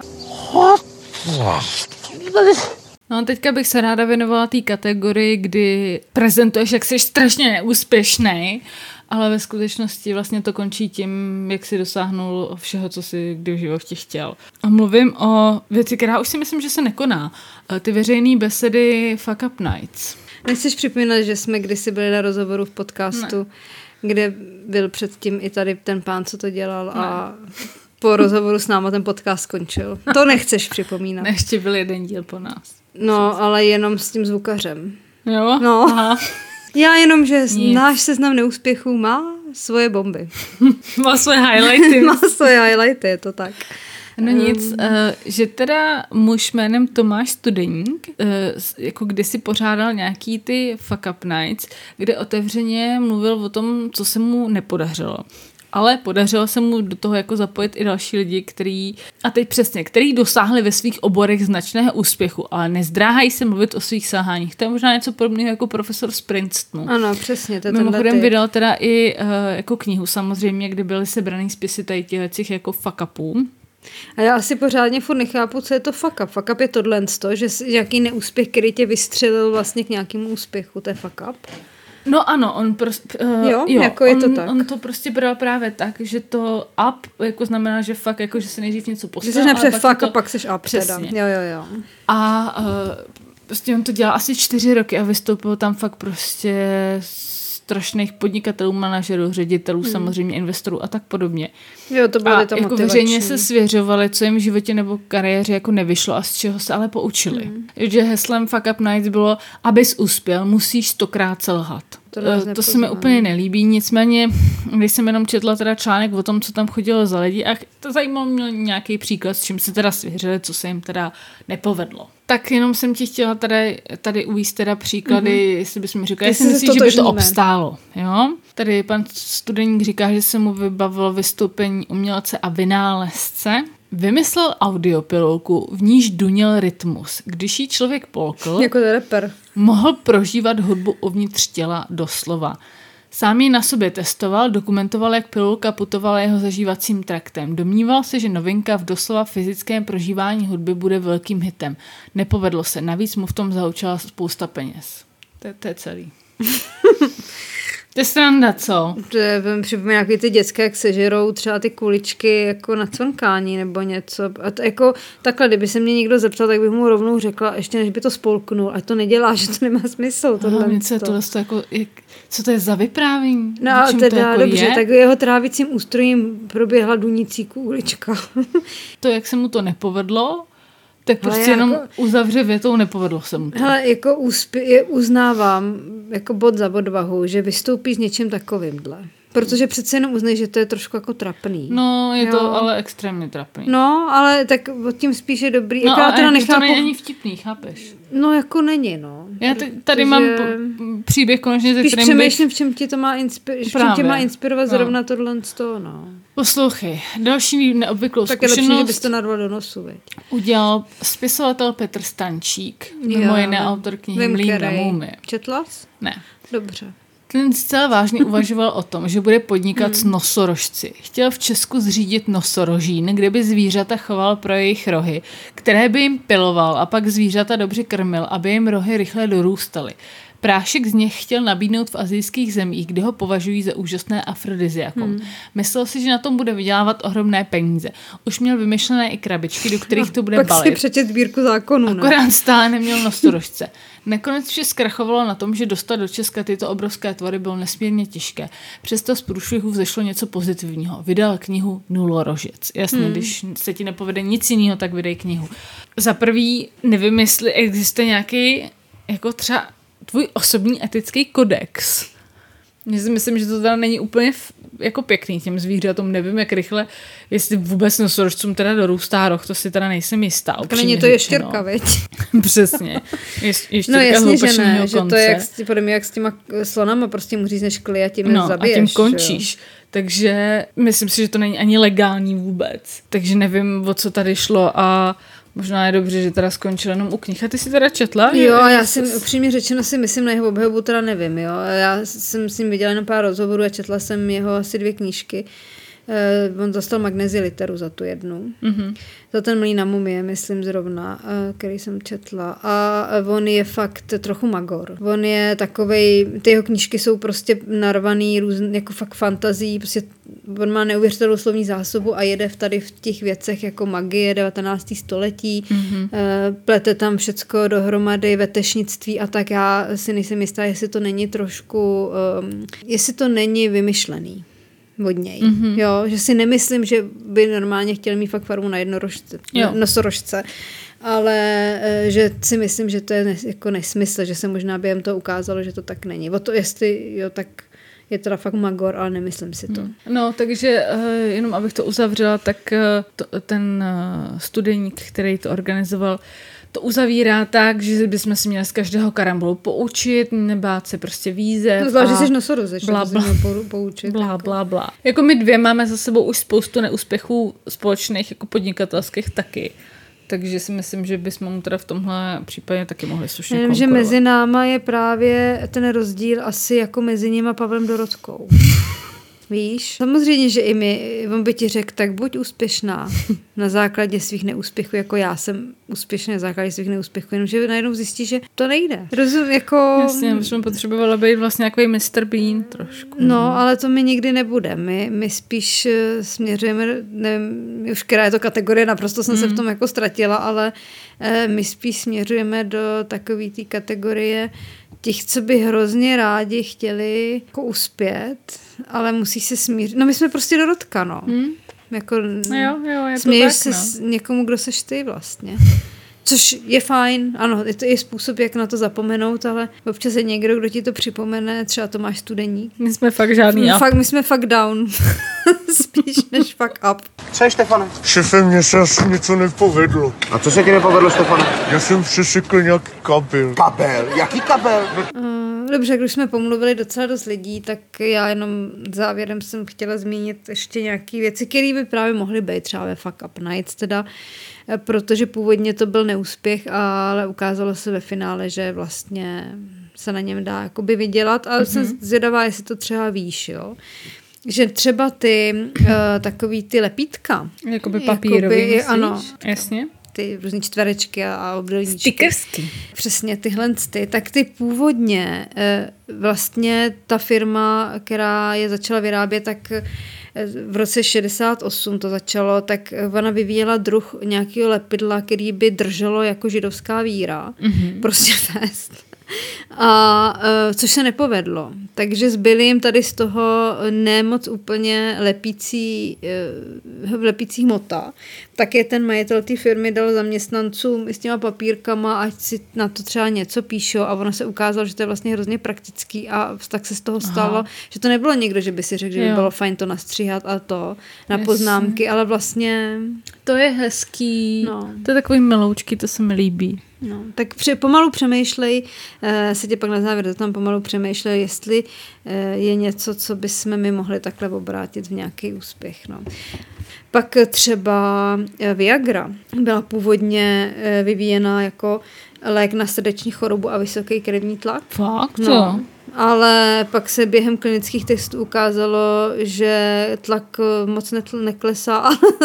No teďka bych se ráda věnovala té kategorii, kdy prezentuješ, jak jsi strašně neúspěšnej, ale ve skutečnosti vlastně to končí tím, jak jsi dosáhnul všeho, co jsi kdy v životě chtěl. A mluvím o věci, která už si myslím, že se nekoná. Ty veřejné besedy Fuck Up Nights.
Nechceš připomínat, že jsme kdysi byli na rozhovoru v podcastu, kde byl předtím i tady ten pán, co to dělal a po rozhovoru s náma ten podcast skončil. To nechceš připomínat.
Ještě byl jeden díl po nás.
No, ale jenom s tím zvukařem.
Jo?
No. Aha. Já jenom, že náš seznam neúspěchů má svoje bomby.
Má svoje highlighty.
Má svoje highlighty, je to tak.
No nic, že teda muž jménem Tomáš Studeník, jako kdysi pořádal nějaký ty Fuck Up Nights, kde otevřeně mluvil o tom, co se mu nepodařilo. Ale podařilo se mu do toho jako zapojit i další lidi, který dosáhli ve svých oborech značného úspěchu, ale nezdráhají se mluvit o svých selháních. To je možná něco podobného jako profesor z Princetonu.
Ano, přesně.
Mimochodem vydal teda i jako knihu samozřejmě, kde byly sebraný spisy tady těch jako fuck upů.
A já asi pořádně furt nechápu, co je to fuck up. Fuck up je tohle, že nějaký neúspěch, který tě vystřelil vlastně k nějakému úspěchu, to je fuck up.
No ano, on
jako je to tak.
On to prostě bral právě tak, že to up jako znamená, že fakt jako, že se nejdřív něco postavil.
Že jsi nepřed fuck a pak seš up.
Přesně.
Teda. Jo.
A prostě on to dělal asi 4 roky a vystoupil tam fakt prostě strašných podnikatelů, manažerů, ředitelů, samozřejmě investorů a tak podobně.
Jo, to bylo to
jako veřejně se svěřovali, co jim v životě nebo kariéře jako nevyšlo a z čeho se ale poučili. Že heslem Fuck Up Nights bylo, abys uspěl, musíš 100krát selhat. To se mi úplně nelíbí, nicméně, když jsem jenom četla teda článek o tom, co tam chodilo za lidi a to zajímalo mě nějaký příklad, s čím se teda svěřili, co se jim teda nepovedlo. Tak jenom jsem ti chtěla tady uvést teda příklady, jestli bys mi říkala, jestli myslíš, že by to obstálo. Jo? Tady pan Studeník říká, že se mu vybavilo vystoupení umělce a vynálezce. Vymyslel audiopilulku, v níž duněl rytmus. Když jí člověk polkl,
jako rapper,
mohl prožívat hudbu uvnitř těla doslova. Sám ji na sobě testoval, dokumentoval, jak pilulka putovala jeho zažívacím traktem. Domníval se, že novinka v doslova fyzickém prožívání hudby bude velkým hitem. Nepovedlo se, navíc mu v tom zahučala spousta peněz. To je celý. To je sranda, co?
To připomíná nějaký ty dětské, jak sežerou třeba ty kuličky jako na cvrnkání nebo něco. A to jako takhle, kdyby se mě někdo zeptal, tak bych mu rovnou řekla, ještě než by to spolknul, ať to nedělá, že to nemá smysl.
Co to je za vyprávění?
No a teda jako dobře, tak jeho trávicím ústrojím proběhla dunící kulička.
To, jak se mu to nepovedlo, tak prostě jenom uzavře větou, nepovedlo se mu to.
Hele, jako uznávám jako bod za odvahu, že vystoupí s něčím takovýmhle. Protože přece jenom uznej, že to je trošku jako trapný.
No, je to ale extrémně trapný.
No, ale tak od tím spíš je dobrý.
No,
jako
ale
teda
to není ani vtipný, chápeš?
No, jako není, no.
Já tady mám příběh konečně, ze kterým
přemýšlím, v čem ti to má inspirovat zrovna tohle z toho, no.
Poslouchej, další neobvyklou zkušenost.
Tak je lepší, že bys to narval do nosu, veď.
Udělal spisovatel Petr Stančík, mimo jiné autor knihy Mlýn na Můmy.
Četla jsi?
Ne.
Dobře.
Ten zcela vážně uvažoval o tom, že bude podnikat s nosorožci. Chtěl v Česku zřídit nosorožín, kde by zvířata choval pro jejich rohy, které by jim piloval a pak zvířata dobře krmil, aby jim rohy rychle dorůstaly. Prášek z nich chtěl nabídnout v asijských zemích, kde ho považují za úžasné afrodiziakum. Myslel si, že na tom bude vydělávat ohromné peníze. Už měl vymyšlené i krabičky, do kterých to bude
pak
balit.
Pak si přečet sbírku zákonů.
Akorát stále neměl nosorožce. Nakonec vše zkrachovalo na tom, že dostat do Česka tyto obrovské tvory bylo nesmírně těžké. Přesto z průšvihu vzešlo něco pozitivního. Vydal knihu Nulorožec. Jasně, když se ti nepovede nic jiného, tak vydej knihu. Za prvý, nevím, jestli existuje nějaký jako třeba tvůj osobní etický kodex. Já si myslím, že to teda není úplně jako pěkný těm zvířatům. Nevím, jak rychle, jestli vůbec nosorožcům teda dorůstá roh, to si teda nejsem jistá.
Není to ještěrka, veď?
Přesně. Ještěrka
no jasně,
z
že ne,
konce.
že to je jak s těma slonama, prostě mu řízneš kli a tím je zabiješ.
A tím končíš. Takže myslím si, že to není ani legální vůbec. Takže nevím, o co tady šlo a možná je dobře, že teda skončil jenom u knih. A ty jsi teda četla?
Jo, já jsem upřímně řečeno si myslím na jeho obhajobu, teda nevím, jo. Já jsem s ním viděla jenom pár rozhovorů a četla jsem jeho asi 2 knížky. On dostal Magnezi literu za tu jednu. Za ten Mlýn na Mumie, myslím zrovna, který jsem četla. A on je fakt trochu magor. On je takovej, ty jeho knížky jsou prostě narvaný jako fakt fantazí, prostě on má neuvěřitelnou slovní zásobu a jede tady v těch věcech jako magie 19. století, plete tam všecko dohromady, vetešnictví a tak. Já si nejsem jistá, jestli to není trošku, jestli to není vymyšlený od něj. Jo, že si nemyslím, že by normálně chtěl mít fakt farmu na nosorožce, ale že si myslím, že to je jako nesmysl, že se možná během toho ukázalo, že to tak není. O to, jestli jo, tak je teda fakt magor, ale nemyslím si to.
No, takže jenom abych to uzavřela, tak ten studeník, který to organizoval, to uzavírá tak, že bychom si měli z každého karambolu poučit, nebát se prostě výzev.
No zvlášť, že jsi nosorozeč, poučit.
Blá. Jako my 2 máme za sebou už spoustu neúspěchů společných, jako podnikatelských taky. Takže si myslím, že bychom mu teda v tomhle případě taky mohli slušně konkurovat.
Že mezi náma je právě ten rozdíl asi jako mezi ním a Pavlem Dorotkou. Víš? Samozřejmě, že i my, on by ti řekl, tak buď úspěšná na základě svých neúspěchů, jako já jsem úspěšná na základě svých neúspěchů, jenomže najednou zjistí, že to nejde. Rozumím, jako...
Jasně, bychom potřebovali být vlastně takový Mr. Bean trošku.
No, ale to my nikdy nebude. My spíš směřujeme, nevím, už která je to kategorie, naprosto jsem se v tom jako ztratila, ale my spíš směřujeme do takové té kategorie těch, co by hrozně rádi chtěli jako uspět, ale musí se smířit. No my jsme prostě Dorotka, no. Jako,
jo, je to
směješ
tak,
se
no.
někomu, kdo seš ty vlastně. Což je fajn, ano, je to i způsob, jak na to zapomenout, ale občas je někdo, kdo ti to připomene, třeba Tomáš Studeník.
My jsme fakt žádný up.
My jsme fakt down. Spíš než fakt up.
Co je, Štefane?
Šefe, mně se asi něco nepovedlo.
A co se ti nepovedlo, Štefane?
Já jsem přesekl nějaký kabel.
Kabel? Jaký kabel?
Dobře, když jsme pomluvili docela dost lidí, tak já jenom závěrem jsem chtěla zmínit ještě nějaké věci, které by právě mohly být třeba ve Fuck Up Nights, teda, protože původně to byl neúspěch, ale ukázalo se ve finále, že vlastně se na něm dá jakoby vydělat, ale jsem zvědavá, jestli to třeba víš, jo. Že třeba ty takový ty lepítka.
Jakoby papírový,
ano.
Jasně.
Ty různý čtverečky a obdélníčky.
Stickersky.
Přesně, tyhle tak ty původně vlastně ta firma, která je začala vyrábět, tak v roce 68 to začalo, tak ona vyvíjela druh nějakého lepidla, který by drželo jako židovská víra. Prostě fest. A což se nepovedlo. Takže zbyly jim tady z toho nemoc úplně lepící hmota. Tak je ten majitel té firmy dal zaměstnancům s těma papírkama, ať si na to třeba něco píšou, a ono se ukázalo, že to je vlastně hrozně praktický, a tak se z toho stalo, že to nebylo někdo, že by si řekl, že by bylo fajn to nastříhat a to na poznámky, ale vlastně...
To je hezký. No. To je takový miloučky, to se mi líbí.
No, tak pomalu přemýšlej, se tě pak na závěr tam pomalu přemýšlej, jestli je něco, co bychom my mohli takhle obrátit v nějaký úspěch. No. Pak třeba Viagra byla původně vyvíjena jako lék na srdeční chorobu a vysoký krevní tlak.
Fakt?
No. Ale pak se během klinických testů ukázalo, že tlak moc neklesá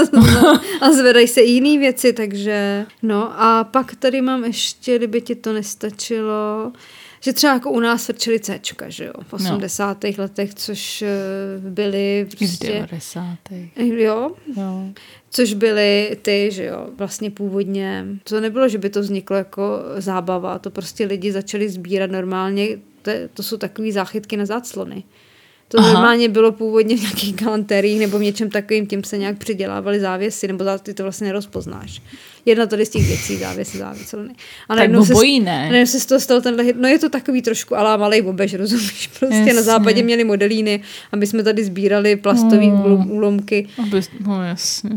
a zvedají se i jiné věci, takže no. A pak tady mám ještě, kdyby ti to nestačilo, že třeba jako u nás frčeli Cčka, že jo, v 80. letech, což byly prostě...
V 90.
Jo. Což byly ty, že jo, vlastně původně, to nebylo, že by to vzniklo jako zábava, to prostě lidi začali sbírat normálně, to jsou takový záchytky na záclony. To normálně bylo původně v nějakých galantériích nebo v něčem takovým, tím se nějak přidělávaly závěsy, nebo ty to vlastně nerozpoznáš. Jedna tady z těch věcí, závěsy. A
tak obojí ne.
Najednou se z toho stalo tenhle hit. No je to takový trošku alá malej obež, rozumíš? Prostě jasně. Na západě měli modelíny, aby jsme tady sbírali plastové úlomky.
No jasně.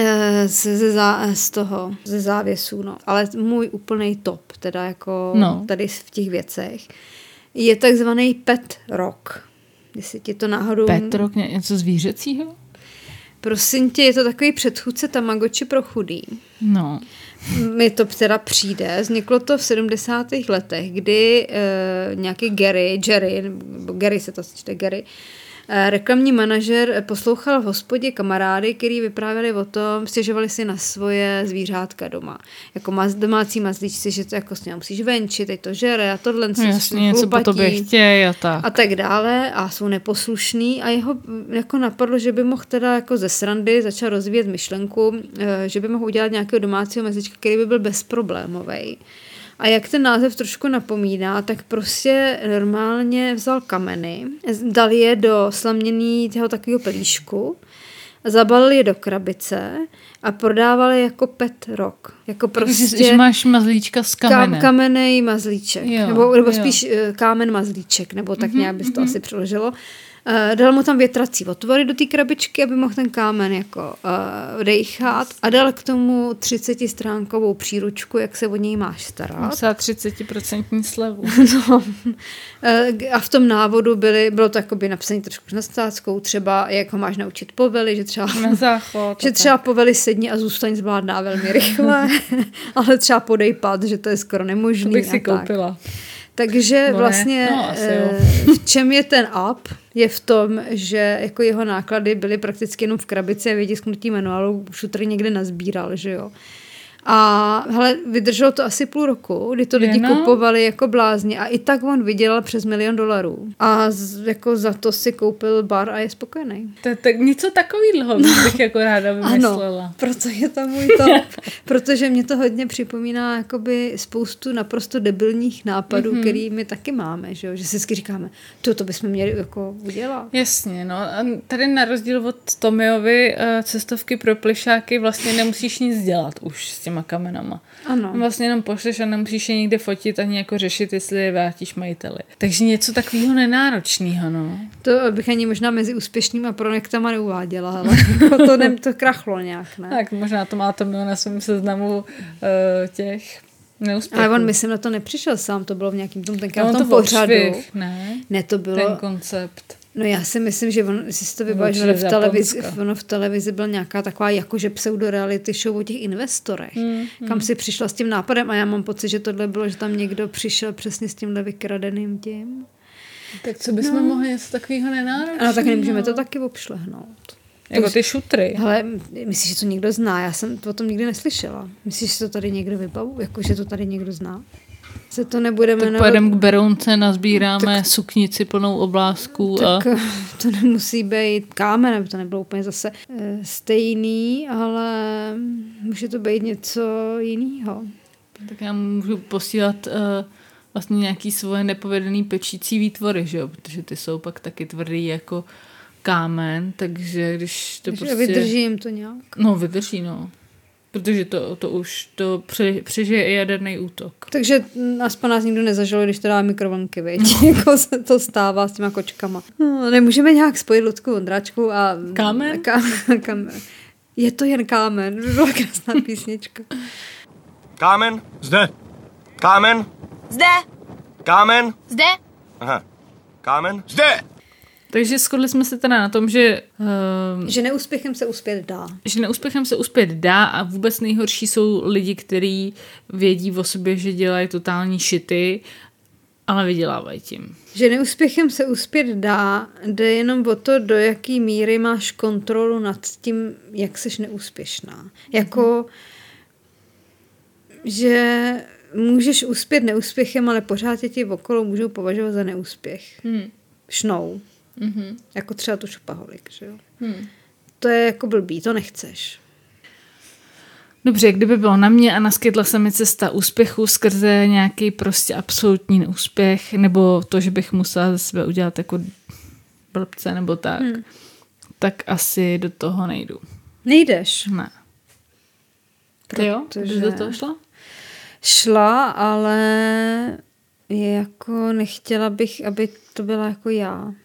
Ze závěsů, no. Ale můj úplnej top, teda jako tady v těch věcech, je takzvaný pet rock. Jestli ti to náhodou...
Pet rock, něco zvířecího?
Prosím tě, je to takový předchůdce Tamagotchi pro chudý.
No.
Mi to teda přijde. Vzniklo to v 70. letech, kdy nějaký Gary se to čte Gary, reklamní manažer poslouchal v hospodě kamarády, který vyprávěli o tom, stěžovali si na svoje zvířátka doma. Jako domácí mazlíčci, že to jako s ním musíš venčit, teď to žere a tohle
jasně, něco po tobě chtějí a
tak dále a jsou neposlušný a jeho jako napadlo, že by mohl teda jako ze srandy začal rozvíjet myšlenku, že by mohl udělat nějakého domácího mazlíčka, který by byl bezproblémovej. A jak ten název trošku napomíná, tak prostě normálně vzal kameny, dal je do slaměného takového pelíšku, zabalil je do krabice a prodával je jako pet rock. Jako prostě...
Že máš mazlíčka z kamene.
Kamenej mazlíček. Nebo spíš kámen mazlíček, nebo tak nějak bys to asi přeložilo. Dal mu tam větrací otvory do té krabičky, aby mohl ten kámen jako dejchat a dal k tomu 30stránkovou příručku, jak se o něj máš starat.
Musela 30% slevu.
No. A v tom návodu bylo to jakoby napsané trošku s nadsázkou, třeba jak ho máš naučit povely, že třeba,
na záchod,
že třeba povely sedni a zůstaň zvládná velmi rychle, ale třeba podej pad, že to je skoro nemožný.
To bych si koupila.
Takže vlastně v čem je ten up, je v tom, že jako jeho náklady byly prakticky jenom v krabici a vytisknutý manuálu, šutr někde nazbíral, že jo. A hele, vydrželo to asi půl roku, kdy to lidi kupovali jako blázni a i tak on vydělal přes $1 milion. A jako za to si koupil bar a je spokojený.
Tak něco takového bych jako ráda vymyslela.
Ano, proto je to můj top. Protože mě to hodně připomíná jakoby spoustu naprosto debilních nápadů, který my taky máme, že si vždycky říkáme, to bychom měli jako udělat.
Jasně, no. A tady na rozdíl od Tomyovy cestovky pro plišáky vlastně nemusíš nic dělat už s těma kamenama.
Ano.
Vlastně jenom pošleš a nemusíš je nikde fotit ani jako řešit, jestli je vrátíš majiteli. Takže něco takového nenáročného, no.
To bych ani možná mezi úspěšnýma projektama neuváděla, ale to krachlo nějak, ne?
Tak možná to má Tomio na svém seznamu těch neúspěchů.
Ale on myslím na to nepřišel sám, to bylo v nějakým tom pořadu. Ne, to bylo...
Ten koncept.
No já si myslím, že on, si to vybavíš, v televizi byla nějaká taková jakože pseudo-reality show o těch investorech, kam si přišla s tím nápadem a já mám pocit, že tohle bylo, že tam někdo přišel přesně s tímhle vykradeným tím.
Tak co bychom mohli něco takového nenáročného?
Ale tak nemůžeme to taky obšlehnout.
Jako ty šutry.
Hele, myslíš, že to někdo zná? Já jsem o tom nikdy neslyšela. Myslíš, že to tady někdo vybavu? Jako, že to tady někdo zná? Se to nebude jmenovat...
Tak pojedeme k Berounce, nazbíráme suknici plnou oblázků.
Tak to nemusí být kámen, aby to nebylo úplně zase stejný, ale může to být něco jiného.
Tak já můžu posílat vlastně nějaký svoje nepovedený pečící výtvory, že jo? Protože ty jsou pak taky tvrdý jako kámen, takže když to prostě...
Vydrží jim to nějak?
No, vydrží, no. Protože to už přežije i jaderný útok.
Takže aspoň nás nikdo nezažilo, když to dá mikrovlnky, viď? Jako se to stává s těma kočkama. No, nemůžeme nějak spojit Ludku Vondráčku a...
Kámen?
Kámen. Je to jen kámen. Byla krásná písnička.
Kámen? Zde. Kámen?
Zde.
Kámen?
Zde.
Aha. Kámen? Zde.
Takže shodli jsme se teda na tom, že
neúspěchem se uspět dá.
Že neúspěchem se uspět dá a vůbec nejhorší jsou lidi, kteří vědí o sobě, že dělají totální šity, ale vydělávají tím.
Že neúspěchem se uspět dá, jde jenom o to, do jaký míry máš kontrolu nad tím, jak seš neúspěšná. Jako, že můžeš uspět neúspěchem, ale pořád tě ti okolo můžou považovat za neúspěch. Šnou. Jako třeba tu šupaholik, že jo. To je jako blbý, to nechceš.
Dobře, kdyby bylo na mě a naskytla se mi cesta úspěchu skrze nějaký prostě absolutní neúspěch, nebo to, že bych musela ze sebe udělat jako blbce nebo tak, tak asi do toho nejdu.
Nejdeš?
Ne. Ty jo? Jsi do toho šla?
Šla, ale jako nechtěla bych, aby to byla jako já.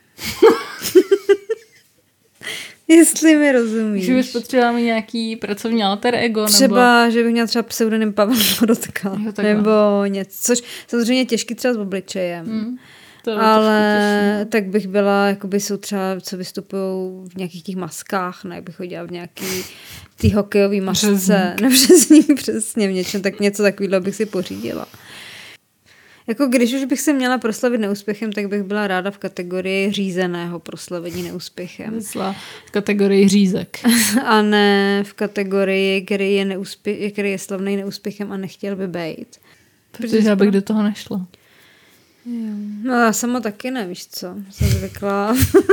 Jestli mi rozumíš.
Že bys potřebovala mi nějaký pracovní alter ego?
Třeba,
nebo...
že bych měla třeba pseudonym Pavel Morotka. Nebo něco. Což samozřejmě těžký třeba s obličejem. Ale tak bych byla, jakoby jsou třeba, co vystupují v nějakých těch maskách, ne, bych chodila v nějaký ty hokejový masce. Nebřezník, přesně v něčem, tak něco takového bych si pořídila. Jako když už bych se měla proslavit neúspěchem, tak bych byla ráda v kategorii řízeného proslavení neúspěchem.
Myslela v kategorii řízek.
A ne v kategorii, který je slavný neúspěchem a nechtěl by být.
Protože já bych do toho nešla.
Jo. No já sama taky ne, víš co. Jsem zvykla...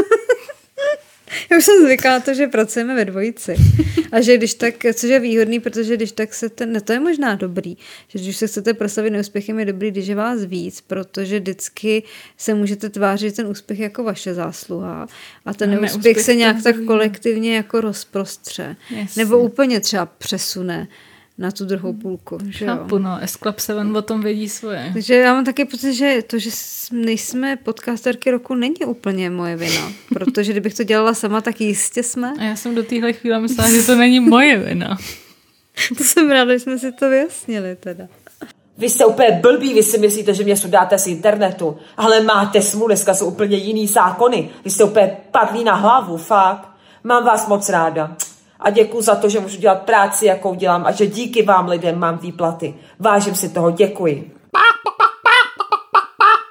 Já už jsem zvykla na to, že pracujeme ve dvojici. A že když tak, což je výhodný, protože když tak se to je možná dobrý, že když se chcete proslavit neúspěchem, je dobrý, když je vás víc, protože vždycky se můžete tvářit ten úspěch jako vaše zásluha a ten neúspěch se nějak tak kolektivně jako rozprostře. Yes. Nebo úplně třeba přesune na tu druhou půlku.
Chápu, no. S-Club 7 o tom vědí svoje.
Takže já mám taky pocit, že to, že nejsme podcasterky roku, není úplně moje vina. Protože kdybych to dělala sama, tak jistě jsme.
A já jsem do téhle chvíle myslela, že to není moje vina.
To jsem ráda, že jsme si to vyjasnili teda.
Vy jste úplně blbí, vy si myslíte, že mě sudáte z internetu. Ale máte smůlu, dneska jsou úplně jiný zákony. Vy jste úplně padlí na hlavu, fakt. Mám vás moc ráda. A děkuju za to, že můžu dělat práci, jakou dělám a že díky vám lidem mám výplaty. Vážím si toho, děkuji.